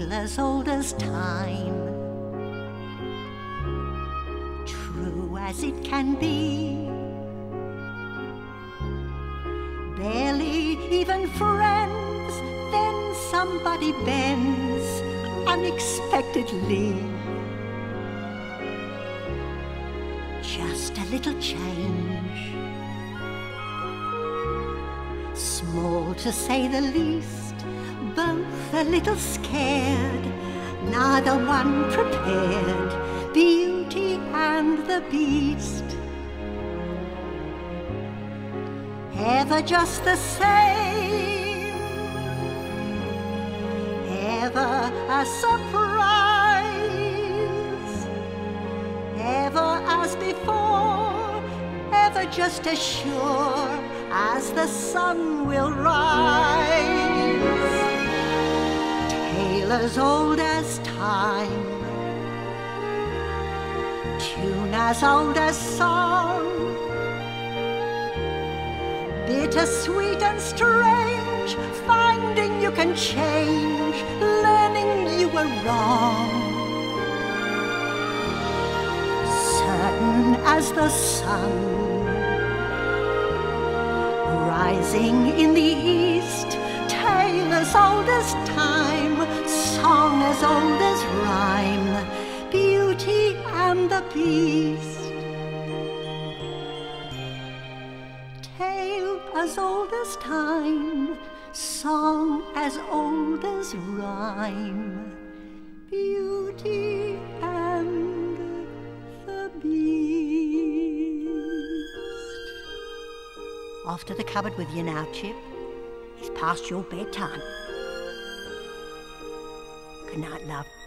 tale as old as time, true as it can be. Barely even friends, then somebody bends unexpectedly. Just a little change, small to say the least, both a little scared, neither one prepared, Beauty and the Beast. Ever just the same, ever a surprise, ever as before, ever just as sure as the sun will rise. Tale as old as time, tune as old as song, bitter-sweet and strange, finding you can change, learning you were wrong. Certain as the sun, rising in the east, tale as old as time, song as old as rhyme, Beauty and the Beast. Tale as old as time, song as old as rhyme, Beauty and the Beast. Off to the cupboard with you now, Chip. It's past your bedtime. Good night, love.